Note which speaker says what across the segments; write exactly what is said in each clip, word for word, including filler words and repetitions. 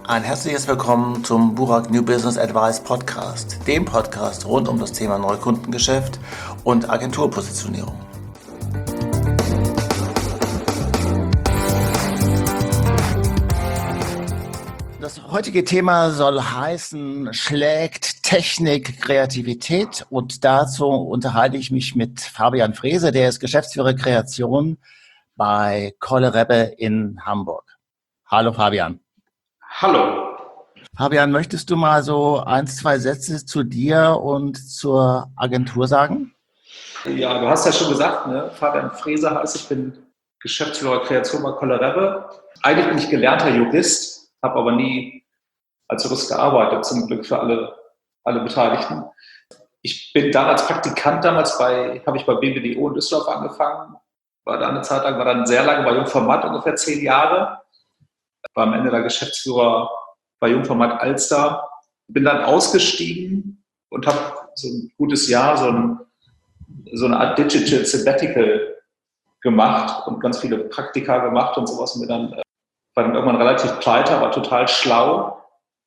Speaker 1: Ein herzliches Willkommen zum Burak New Business Advice Podcast, dem Podcast rund um das Thema Neukundengeschäft und Agenturpositionierung. Das heutige Thema soll heißen, schlägt Technik Kreativität? Und dazu unterhalte ich mich mit Fabian Frese, der ist Geschäftsführer Kreation bei Kolle Rebbe in Hamburg. Hallo Fabian.
Speaker 2: Hallo.
Speaker 1: Fabian, möchtest du mal so ein, zwei Sätze zu dir und zur Agentur sagen?
Speaker 2: Ja, du hast ja schon gesagt, ne? Fabian Frese heißt, ich bin Geschäftsführer Kreation bei Kolle Rebbe. Eigentlich bin ich gelernter Jurist, habe aber nie als Jurist gearbeitet, zum Glück für alle, alle Beteiligten. Ich bin dann als Praktikant damals bei, habe ich bei B B D O in Düsseldorf angefangen, war da eine Zeit lang, war dann sehr lange bei Jungformat, ungefähr zehn Jahre. War am Ende der Geschäftsführer bei Jungformat Alster. Bin dann ausgestiegen und habe so ein gutes Jahr so, ein, so eine Art Digital Sabbatical gemacht und ganz viele Praktika gemacht und sowas. Und bin dann, war dann irgendwann relativ pleite, aber total schlau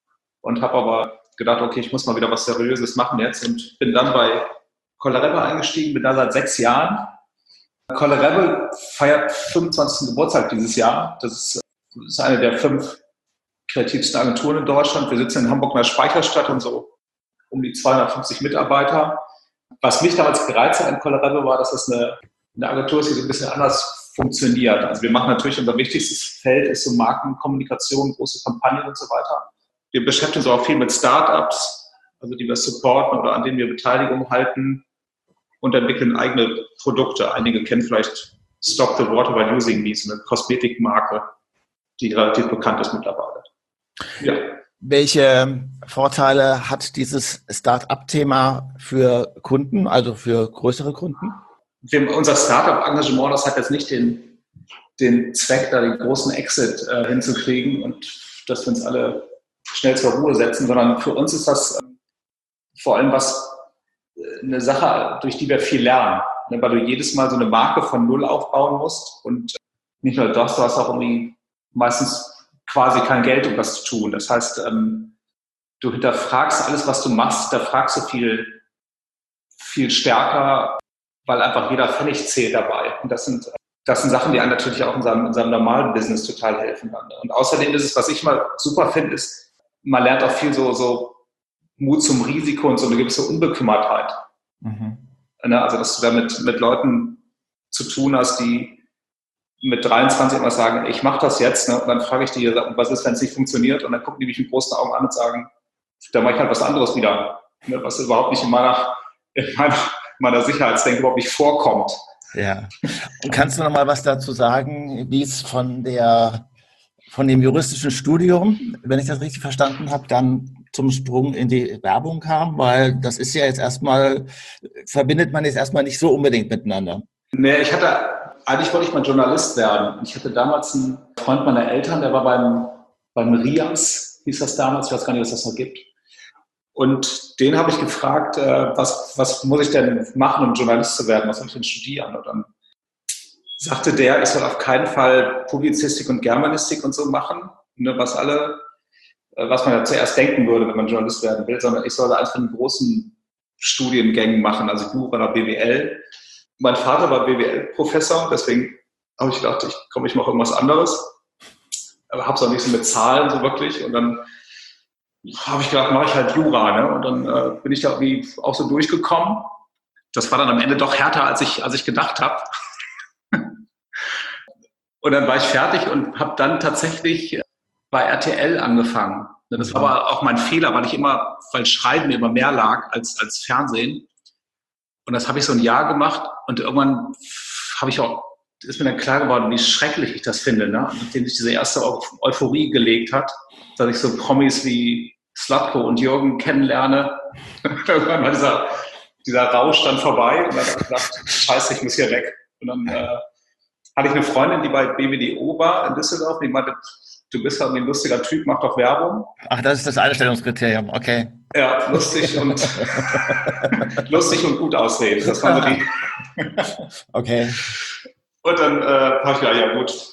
Speaker 2: und habe aber gedacht, okay, ich muss mal wieder was Seriöses machen jetzt und bin dann bei Kolle Rebbe eingestiegen, bin da seit sechs Jahren. Kolle Rebbe feiert fünfundzwanzigsten Geburtstag dieses Jahr. Das ist Das ist eine der fünf kreativsten Agenturen in Deutschland. Wir sitzen in Hamburg in der Speicherstadt und so um die zweihundertfünfzig Mitarbeiter. Was mich damals gereizt hat an Kolle Rebbe war, dass das eine, eine Agentur ist, die so ein bisschen anders funktioniert. Also wir machen natürlich, unser wichtigstes Feld ist so Markenkommunikation, große Kampagnen und so weiter. Wir beschäftigen uns auch viel mit Startups, also die wir supporten oder an denen wir Beteiligung halten und entwickeln eigene Produkte. Einige kennen vielleicht Stop the Water by Using Me, so eine Kosmetikmarke, die relativ bekannt ist mittlerweile. Ja.
Speaker 1: Welche Vorteile hat dieses Start-up-Thema für Kunden, also für größere Kunden?
Speaker 2: Wir, unser Start-up-Engagement, das hat jetzt nicht den, den Zweck, da den großen Exit äh, hinzukriegen und dass wir uns alle schnell zur Ruhe setzen, sondern für uns ist das äh, vor allem was äh, eine Sache, durch die wir viel lernen, ne, weil du jedes Mal so eine Marke von Null aufbauen musst und nicht nur das, du hast auch irgendwie meistens quasi kein Geld, um das zu tun. Das heißt, ähm, du hinterfragst alles, was du machst, da fragst du viel, viel stärker, weil einfach jeder Pfennig zählt dabei. Und das sind, das sind Sachen, die einem natürlich auch in seinem, in seinem normalen Business total helfen. Und außerdem ist es, was ich mal super finde, ist, man lernt auch viel so, so Mut zum Risiko und so eine gewisse Unbekümmertheit. Mhm. Also, dass du da mit, mit Leuten zu tun hast, die mit dreiundzwanzig immer sagen, ich mache das jetzt, ne? Und dann frage ich die, was ist, wenn es nicht funktioniert? Und dann gucken die mich mit großen Augen an und sagen, da mache ich halt was anderes wieder, ne? Was überhaupt nicht in meiner, in meiner, meiner Sicherheitsdenke überhaupt nicht vorkommt.
Speaker 1: Ja. Und kannst du noch mal was dazu sagen, wie es von der, von dem juristischen Studium, wenn ich das richtig verstanden habe, dann zum Sprung in die Werbung kam? Weil das ist ja jetzt erstmal, verbindet man jetzt erstmal nicht so unbedingt miteinander.
Speaker 2: Nee, ich hatte Eigentlich wollte ich mal Journalist werden. Ich hatte damals einen Freund meiner Eltern, der war beim, beim RIAS, hieß das damals, ich weiß gar nicht, was das noch gibt. Und den habe ich gefragt, äh, was, was muss ich denn machen, um Journalist zu werden? Was soll ich denn studieren? Und dann sagte der, ich soll auf keinen Fall Publizistik und Germanistik und so machen, ne, was alle, äh, was man ja zuerst denken würde, wenn man Journalist werden will, sondern ich soll eins von den großen Studiengängen machen, also Jura oder B W L. Mein Vater war B W L-Professor, deswegen habe ich gedacht, ich komme, ich mache irgendwas anderes. Aber habe es auch nicht so mit Zahlen so wirklich. Und dann habe ich gedacht, mache ich halt Jura. Ne? Und dann äh, bin ich da irgendwie auch so durchgekommen. Das war dann am Ende doch härter, als ich, als ich gedacht habe. Und dann war ich fertig und habe dann tatsächlich bei R T L angefangen. Das war aber auch mein Fehler, weil ich immer, weil Schreiben mir immer mehr lag als, als Fernsehen. Und das habe ich so ein Jahr gemacht und irgendwann habe ich auch, ist mir dann klar geworden, wie schrecklich ich das finde, ne? Nachdem sich diese erste Euphorie gelegt hat, dass ich so Promis wie Slutko und Jürgen kennenlerne. Irgendwann war dieser, dieser Rausch dann vorbei und dann habe ich gedacht, scheiße, ich muss hier weg. Und dann äh, hatte ich eine Freundin, die bei B W D O war in Düsseldorf, die meinte, du bist halt ein lustiger Typ, mach doch Werbung.
Speaker 1: Ach, das ist das Einstellungskriterium, okay.
Speaker 2: Ja, lustig und lustig und gut aussehen. Das waren so die.
Speaker 1: Okay.
Speaker 2: Und dann äh, habe ich gedacht, ja gut,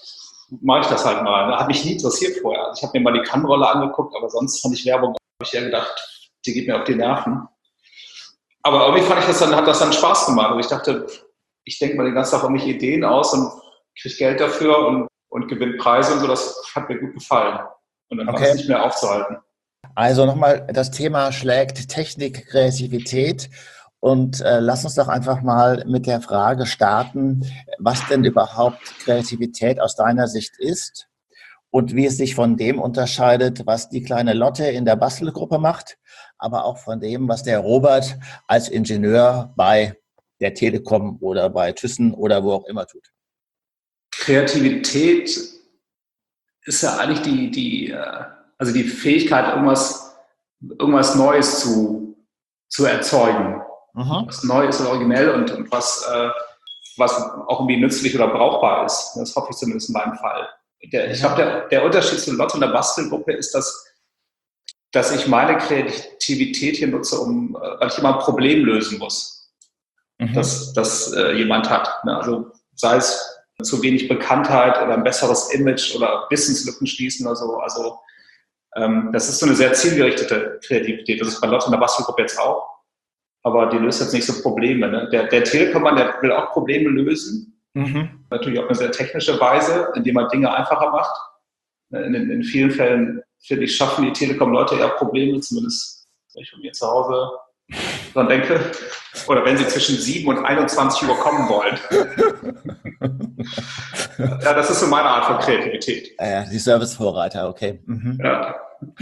Speaker 2: mache ich das halt mal. Hat mich nie interessiert vorher. Also ich habe mir mal die Kann-Rolle angeguckt, aber sonst fand ich Werbung, habe ich ja gedacht, die geht mir auf die Nerven. Aber irgendwie fand ich das dann, hat das dann Spaß gemacht. Und ich dachte, ich denke mal den ganzen Tag um mich Ideen aus und kriege Geld dafür und, und gewinne Preise und so. Das hat mir gut gefallen. Und dann okay. war es nicht mehr aufzuhalten.
Speaker 1: Also nochmal, das Thema schlägt Technik, Kreativität. Und äh, lass uns doch einfach mal mit der Frage starten, was denn überhaupt Kreativität aus deiner Sicht ist und wie es sich von dem unterscheidet, was die kleine Lotte in der Bastelgruppe macht, aber auch von dem, was der Robert als Ingenieur bei der Telekom oder bei Thyssen oder wo auch immer tut.
Speaker 2: Kreativität ist ja eigentlich die, die, also die Fähigkeit, irgendwas, irgendwas Neues zu, zu erzeugen. Mhm. Was neu ist und originell und, und was, äh, was auch irgendwie nützlich oder brauchbar ist. Das hoffe ich zumindest in meinem Fall. Der, ich glaube, der, der Unterschied zu Lotte und der Bastelgruppe ist, dass, dass ich meine Kreativität hier nutze, um, weil ich immer ein Problem lösen muss, mhm. das, das äh, jemand hat. Ne? Also sei es zu wenig Bekanntheit oder ein besseres Image oder Wissenslücken schließen oder so. Also ähm, das ist so eine sehr zielgerichtete Kreativität. Das ist bei Lotte und der Bastelgruppe jetzt auch. Aber die löst jetzt nicht so Probleme. Ne? Der, der Telekom-Mann, der will auch Probleme lösen. Mhm. Natürlich auf eine sehr technische Weise, indem er Dinge einfacher macht. In, in, in vielen Fällen, finde ich, schaffen die Telekom-Leute eher Probleme, zumindest wenn ich von mir zu Hause dran denke. Oder wenn sie zwischen sieben und einundzwanzig Uhr kommen wollen. Ja, das ist so meine Art von Kreativität.
Speaker 1: Ja, die Servicevorreiter, okay. Mhm.
Speaker 2: Ja.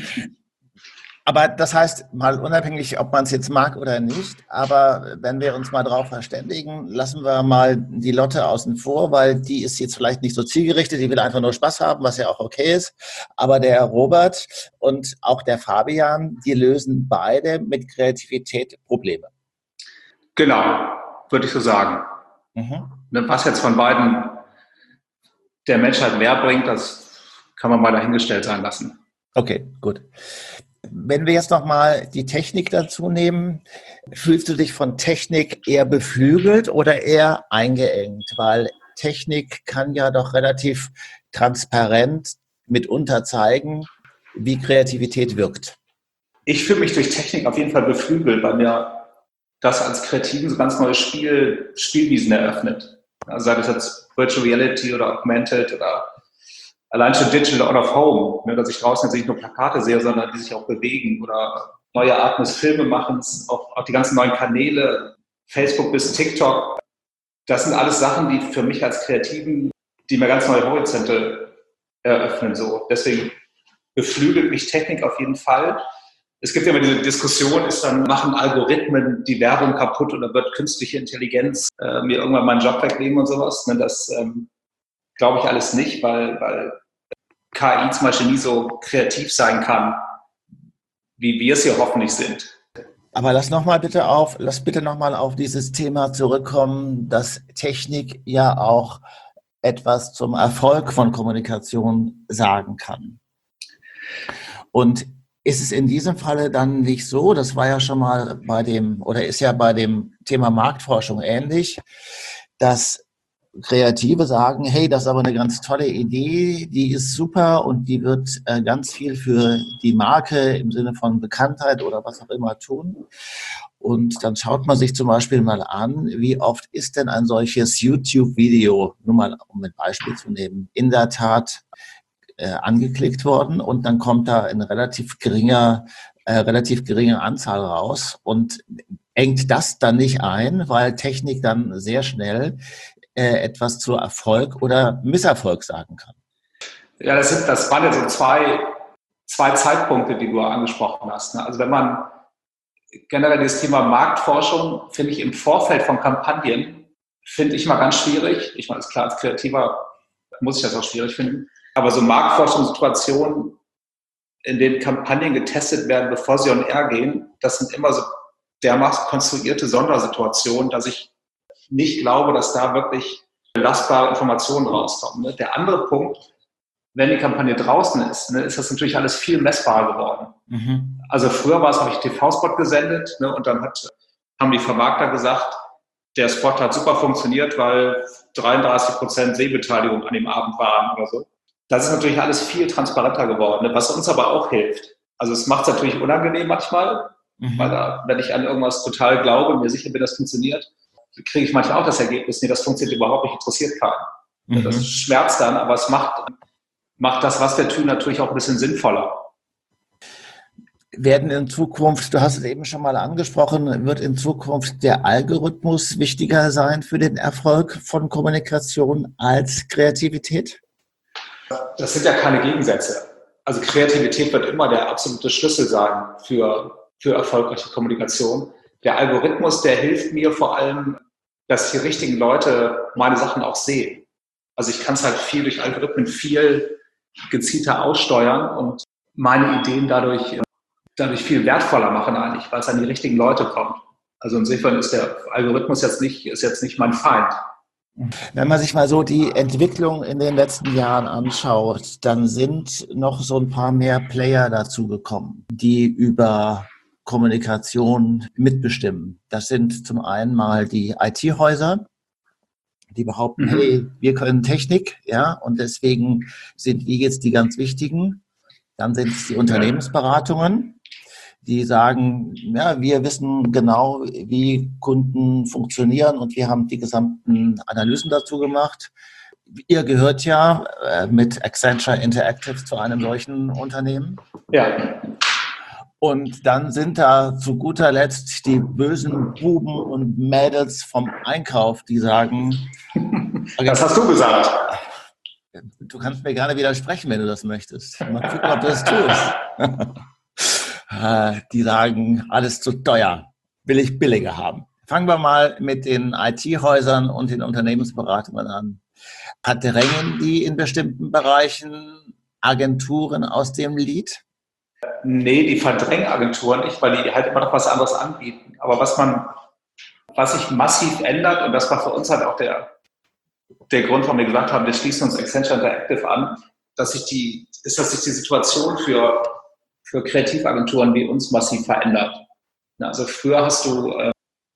Speaker 1: Aber das heißt, mal unabhängig, ob man es jetzt mag oder nicht, aber wenn wir uns mal drauf verständigen, lassen wir mal die Lotte außen vor, weil die ist jetzt vielleicht nicht so zielgerichtet, die will einfach nur Spaß haben, was ja auch okay ist. Aber der Robert und auch der Fabian, die lösen beide mit Kreativität Probleme.
Speaker 2: Genau, würde ich so sagen. Mhm. Was jetzt von beiden der Menschheit mehr bringt, das kann man mal dahingestellt sein lassen.
Speaker 1: Okay, gut. Wenn wir jetzt nochmal die Technik dazu nehmen, fühlst du dich von Technik eher beflügelt oder eher eingeengt? Weil Technik kann ja doch relativ transparent mitunter zeigen, wie Kreativität wirkt.
Speaker 2: Ich fühle mich durch Technik auf jeden Fall beflügelt, weil mir das als Kreativen so ganz neue Spiel, Spielwiesen eröffnet. Also sei das jetzt Virtual Reality oder Augmented oder allein schon Digital Out of Home, ne, dass ich draußen jetzt nicht nur Plakate sehe, sondern die sich auch bewegen oder neue Arten des Filmemachens, auch, auch die ganzen neuen Kanäle, Facebook bis TikTok. Das sind alles Sachen, die für mich als Kreativen, die mir ganz neue Horizonte eröffnen. So. Deswegen beflügelt mich Technik auf jeden Fall. Es gibt ja immer diese Diskussion, ist dann, machen Algorithmen die Werbung kaputt oder wird künstliche Intelligenz äh, mir irgendwann meinen Job wegnehmen und sowas. Ne, das ähm, glaube ich alles nicht, weil, weil K I zum Beispiel nie so kreativ sein kann, wie wir es hier hoffentlich sind.
Speaker 1: Aber lass noch mal bitte auf, lass bitte noch mal auf dieses Thema zurückkommen, dass Technik ja auch etwas zum Erfolg von Kommunikation sagen kann. Und ist es in diesem Falle dann nicht so, das war ja schon mal bei dem, oder ist ja bei dem Thema Marktforschung ähnlich, dass Kreative sagen, hey, das ist aber eine ganz tolle Idee, die ist super und die wird äh, ganz viel für die Marke im Sinne von Bekanntheit oder was auch immer tun. Und dann schaut man sich zum Beispiel mal an, wie oft ist denn ein solches YouTube-Video, nur mal um ein Beispiel zu nehmen, in der Tat äh, angeklickt worden und dann kommt da eine relativ geringer, äh, relativ geringe Anzahl raus und engt das dann nicht ein, weil Technik dann sehr schnell etwas zu Erfolg oder Misserfolg sagen kann.
Speaker 2: Ja, das, sind, das waren ja so zwei, zwei Zeitpunkte, die du angesprochen hast. Also wenn man generell das Thema Marktforschung, finde ich im Vorfeld von Kampagnen, finde ich mal ganz schwierig. Ich meine, ist klar, als Kreativer muss ich das auch schwierig finden. Aber so Marktforschungssituationen, in denen Kampagnen getestet werden, bevor sie on air gehen, das sind immer so dermaßen konstruierte Sondersituationen, dass ich nicht glaube, dass da wirklich belastbare Informationen rauskommen. Ne? Der andere Punkt, wenn die Kampagne draußen ist, ne, ist das natürlich alles viel messbarer geworden. Mhm. Also früher war es, habe ich T V-Spot gesendet, ne, und dann hat, haben die Vermarkter gesagt, der Spot hat super funktioniert, weil dreiunddreißig Prozent Sehbeteiligung an dem Abend waren oder so. Das ist natürlich alles viel transparenter geworden, was uns aber auch hilft. Also es macht es natürlich unangenehm manchmal, mhm. weil da, wenn ich an irgendwas total glaube, mir sicher bin, das funktioniert, kriege ich manchmal auch das Ergebnis, nee, das funktioniert überhaupt nicht, interessiert keinen. Mhm. Das schmerzt dann, aber es macht, macht das, was wir tun, natürlich auch ein bisschen sinnvoller.
Speaker 1: Werden in Zukunft, du hast es eben schon mal angesprochen, wird in Zukunft der Algorithmus wichtiger sein für den Erfolg von Kommunikation als Kreativität?
Speaker 2: Das sind ja keine Gegensätze. Also Kreativität wird immer der absolute Schlüssel sein für, für erfolgreiche Kommunikation. Der Algorithmus, der hilft mir vor allem, dass die richtigen Leute meine Sachen auch sehen. Also ich kann es halt viel durch Algorithmen viel gezielter aussteuern und meine Ideen dadurch dadurch viel wertvoller machen eigentlich, weil es an die richtigen Leute kommt. Also insofern ist der Algorithmus jetzt nicht, ist jetzt nicht mein Feind.
Speaker 1: Wenn man sich mal so die Entwicklung in den letzten Jahren anschaut, dann sind noch so ein paar mehr Player dazugekommen, die über Kommunikation mitbestimmen. Das sind zum einen mal die I T-Häuser, die behaupten, mhm. hey, wir können Technik, ja, und deswegen sind wir jetzt die ganz wichtigen. Dann sind es die Unternehmensberatungen, die sagen, ja, wir wissen genau, wie Kunden funktionieren und wir haben die gesamten Analysen dazu gemacht. Ihr gehört ja äh, mit Accenture Interactive zu einem solchen Unternehmen.
Speaker 2: Ja.
Speaker 1: Und dann sind da zu guter Letzt die bösen Buben und Mädels vom Einkauf, die sagen...
Speaker 2: Okay, das hast du gesagt.
Speaker 1: Du kannst mir gerne widersprechen, wenn du das möchtest. Mal gucken, ob du das tust. Die sagen, alles zu teuer, will ich billiger haben. Fangen wir mal mit den I T-Häusern und den Unternehmensberatungen an. Verdrängen die in bestimmten Bereichen Agenturen aus dem Lied?
Speaker 2: Nee, die verdrängen Agenturen nicht, weil die halt immer noch was anderes anbieten. Aber was man, was sich massiv ändert, und das war für uns halt auch der, der Grund, warum wir gesagt haben, wir schließen uns Accenture Interactive an, dass sich die, ist, dass sich die Situation für für Kreativagenturen wie uns massiv verändert. Also früher hast du, äh,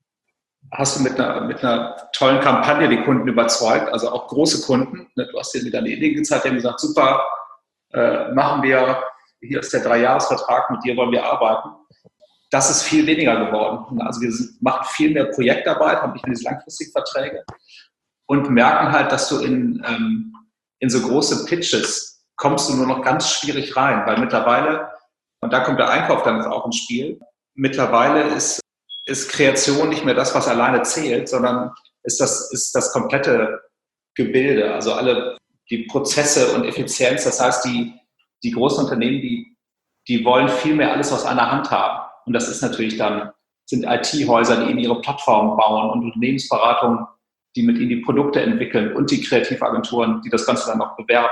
Speaker 2: hast du mit einer, mit einer tollen Kampagne die Kunden überzeugt, also auch große Kunden. Ne? Du hast denen wieder eine Idee gezeigt, die haben gesagt, super, äh, machen wir, hier ist der Dreijahresvertrag, mit dir wollen wir arbeiten. Das ist viel weniger geworden. Also wir sind, machen viel mehr Projektarbeit, haben nicht mehr diese langfristigen Verträge und merken halt, dass du in, ähm, in so große Pitches kommst du nur noch ganz schwierig rein, weil mittlerweile, und da kommt der Einkauf dann auch ins Spiel. Mittlerweile ist, ist Kreation nicht mehr das, was alleine zählt, sondern ist das, ist das komplette Gebilde, also alle die Prozesse und Effizienz. Das heißt, die, die großen Unternehmen, die, die wollen viel mehr alles aus einer Hand haben. Und das ist natürlich dann, sind I T-Häuser, die ihnen ihre Plattformen bauen und Unternehmensberatungen, die mit ihnen die Produkte entwickeln und die Kreativagenturen, die das Ganze dann noch bewerben.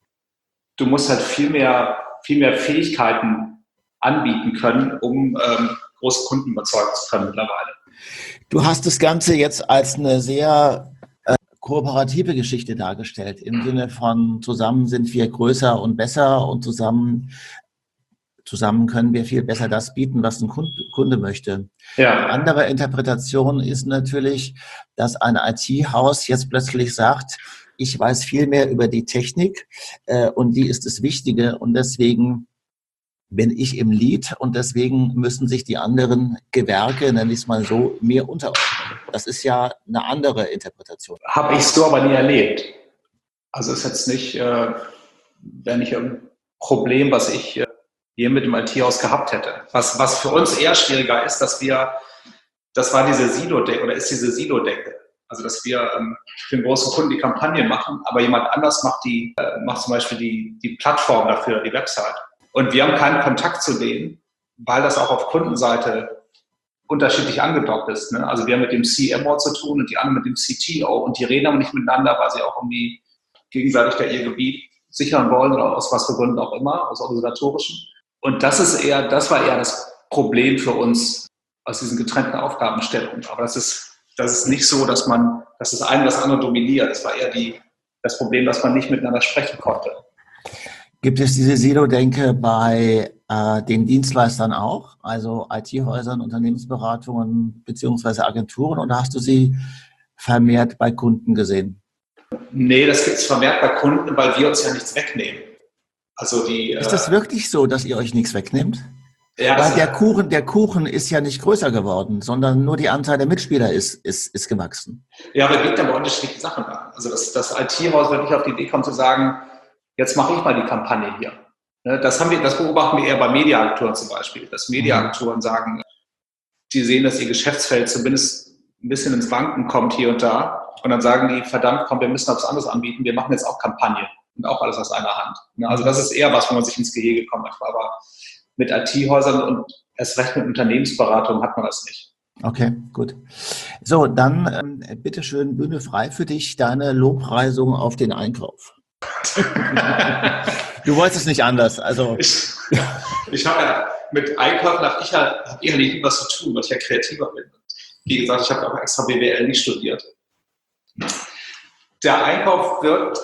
Speaker 2: Du musst halt viel mehr, viel mehr Fähigkeiten anbieten können, um ähm, große Kunden überzeugen zu können mittlerweile.
Speaker 1: Du hast das Ganze jetzt als eine sehr äh, kooperative Geschichte dargestellt, im Sinne von zusammen sind wir größer und besser und zusammen, zusammen können wir viel besser das bieten, was ein Kunde, Kunde möchte.
Speaker 2: Ja.
Speaker 1: Eine andere Interpretation ist natürlich, dass ein I T-Haus jetzt plötzlich sagt, ich weiß viel mehr über die Technik äh, und die ist das Wichtige und deswegen bin ich im Lead und deswegen müssen sich die anderen Gewerke, nenne ich es mal so, mir unterordnen. Das ist ja eine andere Interpretation.
Speaker 2: Habe ich so aber nie erlebt. Also ist jetzt nicht, äh, wenn ich ein Problem, was ich äh, hier mit dem I T-Haus gehabt hätte. Was, was für uns eher schwieriger ist, dass wir, das war diese Silo-Denke oder ist diese Silo-Denke. Also dass wir ähm, für einen großen Kunden die Kampagne machen, aber jemand anders macht die, äh, macht zum Beispiel die, die Plattform dafür, die Website. Und wir haben keinen Kontakt zu denen, weil das auch auf Kundenseite unterschiedlich angedockt ist. Ne? Also wir haben mit dem C M O zu tun und die anderen mit dem C T O und die reden aber nicht miteinander, weil sie auch irgendwie gegenseitig da ihr Gebiet sichern wollen oder aus was für Gründen auch immer, aus organisatorischen. Und das ist eher, das war eher das Problem für uns aus diesen getrennten Aufgabenstellungen. Aber das ist, das ist nicht so, dass man, dass das eine das andere dominiert. Das war eher die, das Problem, dass man nicht miteinander sprechen konnte.
Speaker 1: Gibt es diese Silo-Denke bei äh, den Dienstleistern auch, also I T-Häusern, Unternehmensberatungen beziehungsweise Agenturen, oder hast du sie vermehrt bei Kunden gesehen?
Speaker 2: Nee, das gibt es vermehrt bei Kunden, weil wir uns ja nichts wegnehmen. Also die,
Speaker 1: ist das wirklich so, dass ihr euch nichts wegnehmt?
Speaker 2: Ja,
Speaker 1: Weil der Kuchen, der Kuchen ist ja nicht größer geworden, sondern nur die Anzahl der Mitspieler ist, ist, ist gewachsen.
Speaker 2: Ja, aber es gibt aber unterschiedliche Sachen an. Also das, das I T-Haus wirklich auf die Idee kommt zu sagen, jetzt mache ich mal die Kampagne hier. Das, haben wir, das beobachten wir eher bei Mediaagenturen zum Beispiel, dass Mediaagenturen sagen, die sehen, dass ihr Geschäftsfeld zumindest ein bisschen ins Wanken kommt hier und da. Und dann sagen die, verdammt, komm, wir müssen was anderes anbieten, wir machen jetzt auch Kampagne und auch alles aus einer Hand. Also das ist eher was, wo man sich ins Gehege kommt. Aber mit I T-Häusern und erst recht mit Unternehmensberatung hat man das nicht.
Speaker 1: Okay, gut. So, dann ähm, bitteschön, Bühne frei für dich, deine Lobpreisung auf den Einkauf. Du wolltest es nicht anders. Also
Speaker 2: ich ich habe ja mit Einkaufen habe ich ja, hab ich ja nicht was zu tun, weil ich ja kreativer bin. Wie gesagt, ich habe auch extra B W L nicht studiert. Der Einkauf wird,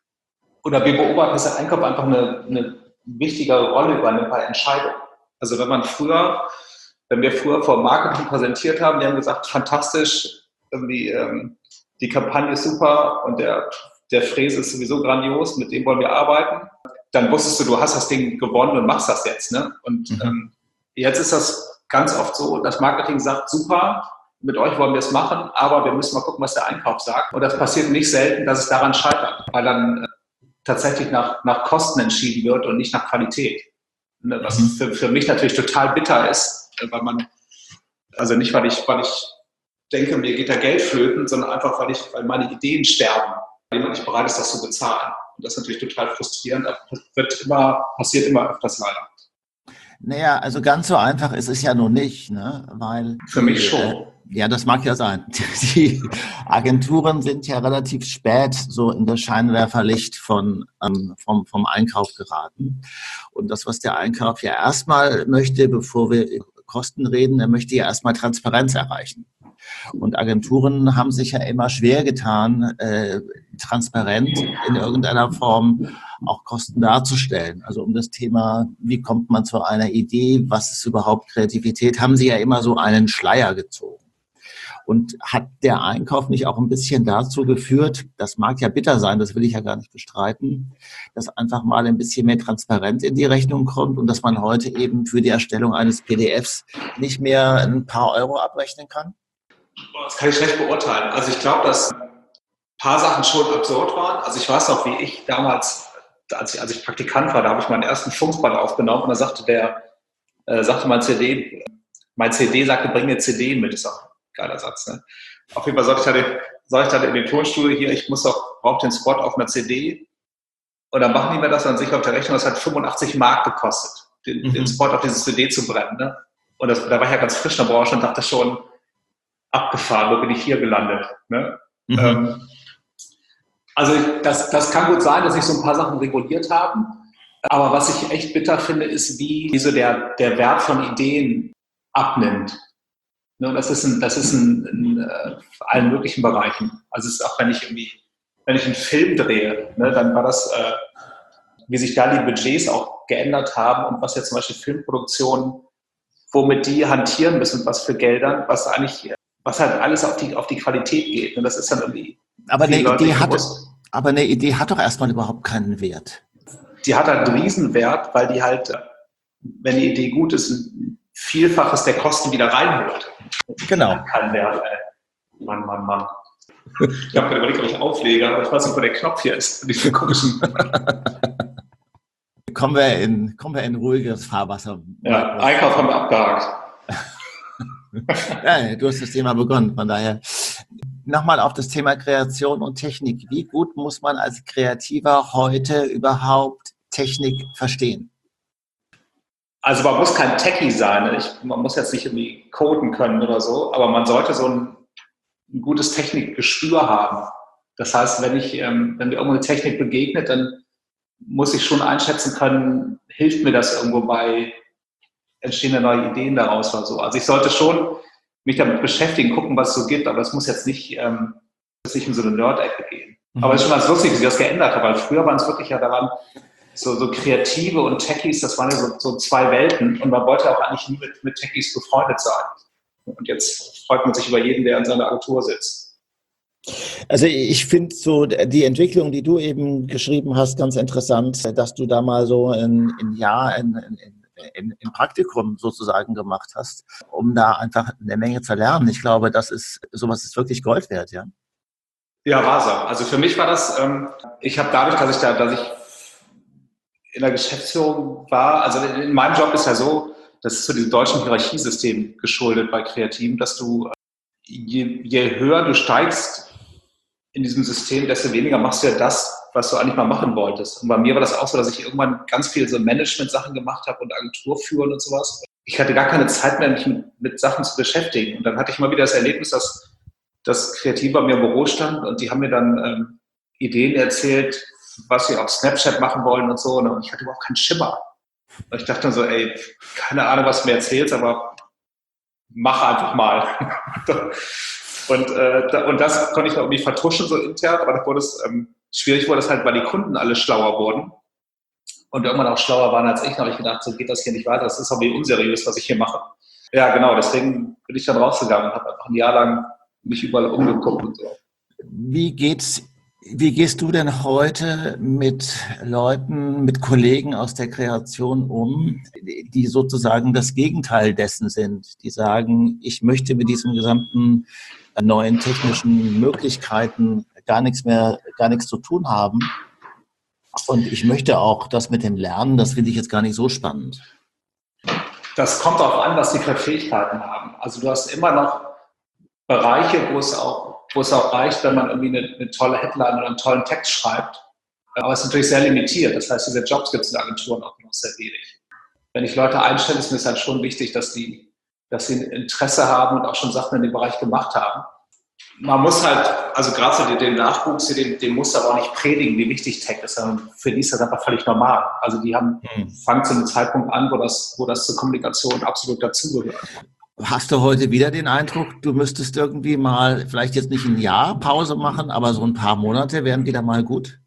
Speaker 2: oder wir beobachten, dass der Einkauf einfach eine, eine wichtige Rolle übernimmt bei Entscheidungen. Also wenn man früher, wenn wir früher vor Marketing präsentiert haben, die haben gesagt, fantastisch, irgendwie ähm, die Kampagne ist super und der, der Fräse ist sowieso grandios, mit dem wollen wir arbeiten. Dann wusstest du, du hast das Ding gewonnen und machst das jetzt. Ne? Und mhm. ähm, jetzt ist das ganz oft so, das Marketing sagt, super, mit euch wollen wir es machen, aber wir müssen mal gucken, was der Einkauf sagt. Und das passiert nicht selten, dass es daran scheitert, weil dann äh, tatsächlich nach, nach Kosten entschieden wird und nicht nach Qualität. Ne? Was mhm. für, für mich natürlich total bitter ist, weil man, also nicht, weil ich, weil ich denke, mir geht da Geld flöten, sondern einfach, weil, ich, weil meine Ideen sterben, weil jemand nicht bereit ist, das zu bezahlen. Und das ist natürlich total frustrierend, aber das wird immer, passiert immer öfters leider.
Speaker 1: Naja, also ganz so einfach ist es ja noch nicht, ne? Weil
Speaker 2: für mich schon.
Speaker 1: Äh, ja, das mag ja sein. Die Agenturen sind ja relativ spät so in das Scheinwerferlicht von, ähm, vom, vom Einkauf geraten. Und das, was der Einkauf ja erstmal möchte, bevor wir über Kosten reden, er möchte ja erstmal Transparenz erreichen. Und Agenturen haben sich ja immer schwer getan, äh, transparent in irgendeiner Form auch Kosten darzustellen. Also um das Thema, wie kommt man zu einer Idee, was ist überhaupt Kreativität, haben sie ja immer so einen Schleier gezogen. Und hat der Einkauf nicht auch ein bisschen dazu geführt, das mag ja bitter sein, das will ich ja gar nicht bestreiten, dass einfach mal ein bisschen mehr Transparenz in die Rechnung kommt und dass man heute eben für die Erstellung eines P D Fs nicht mehr ein paar Euro abrechnen kann?
Speaker 2: Das kann ich schlecht beurteilen. Also ich glaube, dass ein paar Sachen schon absurd waren. Also ich weiß noch, wie ich damals, als ich, als ich Praktikant war, da habe ich meinen ersten Funkband aufgenommen und da sagte der, äh, sagte mein C D, mein C D sagte, bring eine C D mit. Das ist auch ein geiler Satz. Ne? Auf jeden Fall sollte ich da, den, soll ich da in den Tonstudio hier, ich muss doch, brauche den Spot auf einer C D und dann machen die mir das dann sicher auf der Rechnung, das hat fünfundachtzig Mark gekostet, den, mhm. den Spot auf diese C D zu brennen. Ne? Und das, da war ich ja ganz frisch in der Branche und dachte schon, abgefahren, wo bin ich hier gelandet. Ne? Mhm. Ähm, also das, das kann gut sein, dass sich so ein paar Sachen reguliert haben, aber was ich echt bitter finde, ist, wie so der, der Wert von Ideen abnimmt. Ne? Das ist, ein, das ist ein, in äh, allen möglichen Bereichen. Also es ist auch, wenn ich irgendwie, wenn ich einen Film drehe, ne, dann war das, äh, wie sich da die Budgets auch geändert haben und was jetzt zum Beispiel Filmproduktionen, womit die hantieren müssen, was für Geldern, was eigentlich was halt alles auf die, auf die Qualität geht. Und das ist dann irgendwie.
Speaker 1: Aber eine, Idee hat, aber eine Idee hat doch erstmal überhaupt keinen Wert.
Speaker 2: Die hat halt einen Riesenwert, weil die halt, wenn die Idee gut ist, ein Vielfaches der Kosten wieder reinholt.
Speaker 1: Genau.
Speaker 2: Kein Wert, ey. Mann, Mann, Mann. Ich habe gerade überlegt, ob ich auflege, aber ich weiß nicht, wo der Knopf hier ist. Diese komischen.
Speaker 1: kommen wir in, kommen wir in ruhiges Fahrwasser.
Speaker 2: Ja, Einkauf haben wir abgehakt.
Speaker 1: Ja, du hast das Thema begonnen, von daher nochmal auf das Thema Kreation und Technik. Wie gut muss man als Kreativer heute überhaupt Technik verstehen?
Speaker 2: Also man muss kein Techie sein, ich, man muss jetzt nicht irgendwie coden können oder so, aber man sollte so ein, ein gutes Technikgespür haben. Das heißt, wenn, ich, ähm, wenn mir irgendwo eine Technik begegnet, dann muss ich schon einschätzen können, hilft mir das irgendwo bei, entstehen da neue Ideen daraus oder so. Also ich sollte schon mich damit beschäftigen, gucken, was es so gibt, aber es muss jetzt nicht, ähm, nicht in so eine Nerd-Ecke gehen. Mhm. Aber es ist schon ganz lustig, wie sich das geändert hat, weil früher waren es wirklich ja, da waren so, so Kreative und Techies, das waren ja so, so zwei Welten und man wollte auch eigentlich nie mit, mit Techies befreundet sein. Und jetzt freut man sich über jeden, der in seiner Agentur sitzt.
Speaker 1: Also ich finde so die Entwicklung, die du eben geschrieben hast, ganz interessant, dass du da mal so ein, ein Jahr in, in, in, in Praktikum sozusagen gemacht hast, um da einfach eine Menge zu lernen. Ich glaube, das ist, sowas ist wirklich Gold wert, ja.
Speaker 2: Ja, war so. Also für mich war das, ähm, ich habe dadurch, dass ich da, dass ich in der Geschäftsführung war, also in meinem Job ist ja so, das ist so diesem deutschen Hierarchiesystem geschuldet bei Kreativen, dass du, je, je höher du steigst in diesem System, desto weniger machst du ja das, was du eigentlich mal machen wolltest. Und bei mir war das auch so, dass ich irgendwann ganz viel so Management-Sachen gemacht habe und Agentur führen und sowas. Ich hatte gar keine Zeit mehr, mich mit, mit Sachen zu beschäftigen. Und dann hatte ich mal wieder das Erlebnis, dass, dass Kreative bei mir im Büro standen und die haben mir dann ähm, Ideen erzählt, was sie auf Snapchat machen wollen und so. Und ich hatte überhaupt keinen Schimmer. Und ich dachte dann so, ey, keine Ahnung, was du mir erzählst, aber mach einfach mal. Und, äh, und das konnte ich irgendwie vertuschen so intern, aber da wurde es ähm, schwierig, wurde es halt, weil die Kunden alle schlauer wurden und irgendwann auch schlauer waren als ich. Da habe ich gedacht, so geht das hier nicht weiter, das ist irgendwie unseriös, was ich hier mache. Ja, genau, deswegen bin ich dann rausgegangen und habe einfach ein Jahr lang mich überall umgeguckt und so.
Speaker 1: Wie geht's, wie gehst du denn heute mit Leuten, mit Kollegen aus der Kreation um, die sozusagen das Gegenteil dessen sind, die sagen, ich möchte mit diesem gesamten neuen technischen Möglichkeiten gar nichts mehr, gar nichts zu tun haben. Und ich möchte auch das mit dem Lernen, das finde ich jetzt gar nicht so spannend.
Speaker 2: Das kommt darauf an, was die für Fähigkeiten haben. Also du hast immer noch Bereiche, wo es auch, wo es auch reicht, wenn man irgendwie eine, eine tolle Headline oder einen tollen Text schreibt. Aber es ist natürlich sehr limitiert. Das heißt, diese Jobs gibt es in Agenturen auch noch sehr wenig. Wenn ich Leute einstelle, ist mir halt schon wichtig, dass die dass sie ein Interesse haben und auch schon Sachen in dem Bereich gemacht haben. Man muss halt, also gerade so den Nachwuchs, den, den muss aber auch nicht predigen, wie wichtig Tech ist, sondern für die ist das einfach völlig normal. Also die haben, hm. fangen zu einem Zeitpunkt an, wo das, wo das zur Kommunikation absolut dazugehört.
Speaker 1: Hast du heute wieder den Eindruck, du müsstest irgendwie mal, vielleicht jetzt nicht ein Jahr Pause machen, aber so ein paar Monate wären wieder mal gut?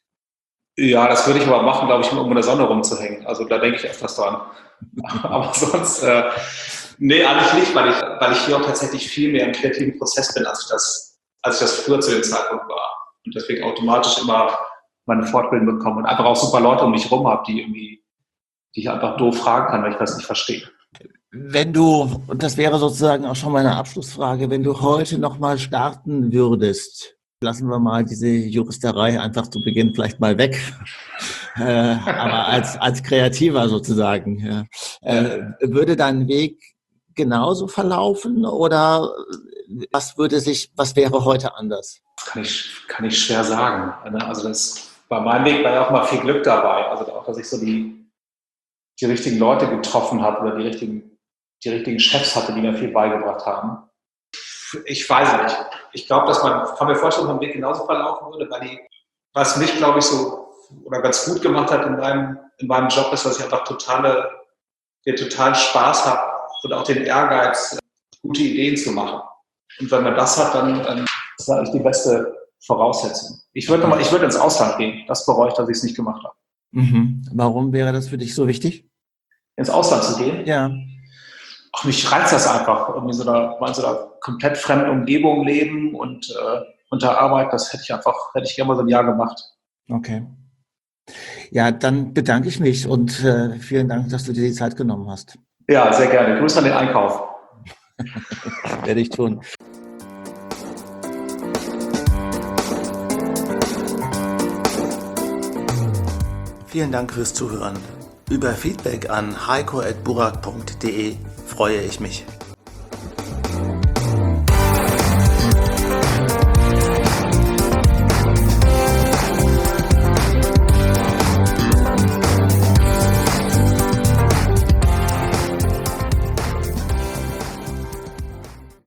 Speaker 2: Ja, das würde ich aber machen, glaube ich, um in der Sonne rumzuhängen. Also da denke ich öfters dran. Aber sonst... Äh, Nee, eigentlich nicht, weil ich, weil ich hier auch tatsächlich viel mehr im kreativen Prozess bin, als ich das, als ich das früher zu dem Zeitpunkt war. Und deswegen automatisch immer meine Fortbildung bekomme und einfach auch super Leute um mich herum habe, die irgendwie, die ich einfach doof fragen kann, weil ich das nicht verstehe.
Speaker 1: Wenn du, und das wäre sozusagen auch schon meine Abschlussfrage, wenn du heute nochmal starten würdest, lassen wir mal diese Juristerei einfach zu Beginn vielleicht mal weg, äh, aber als, als Kreativer sozusagen, ja. äh, würde dein Weg genauso verlaufen oder was würde sich, was wäre heute anders?
Speaker 2: Kann ich, kann ich schwer sagen. Also das, bei meinem Weg war ja auch mal viel Glück dabei. Also auch, dass ich so die, die richtigen Leute getroffen habe oder die richtigen, die richtigen Chefs hatte, die mir viel beigebracht haben. Ich weiß nicht. Ich glaube, dass man, kann mir vorstellen, dass mein Weg genauso verlaufen würde, weil die, was mich, glaube ich, so oder ganz gut gemacht hat in meinem, in meinem Job ist, dass ich einfach totale, der totalen Spaß habe und auch den Ehrgeiz, gute Ideen zu machen. Und wenn man das hat, dann, dann ist das eigentlich die beste Voraussetzung. Ich würde nochmal, ich würde ins Ausland gehen. Das bereue ich, dass ich es nicht gemacht habe.
Speaker 1: Mhm. Warum wäre das für dich so wichtig?
Speaker 2: Ins Ausland zu gehen?
Speaker 1: Ja.
Speaker 2: Ach, mich reizt das einfach. Irgendwie so einer, in so einer komplett fremden Umgebung leben und äh, unter Arbeit, das hätte ich einfach, hätte ich gerne mal so ein Jahr gemacht.
Speaker 1: Okay. Ja, dann bedanke ich mich und äh, vielen Dank, dass du dir die Zeit genommen hast.
Speaker 2: Ja, sehr gerne. Grüß an den Einkauf.
Speaker 1: Werde ich tun. Vielen Dank fürs Zuhören. Über Feedback an heiko at burak punkt de freue ich mich.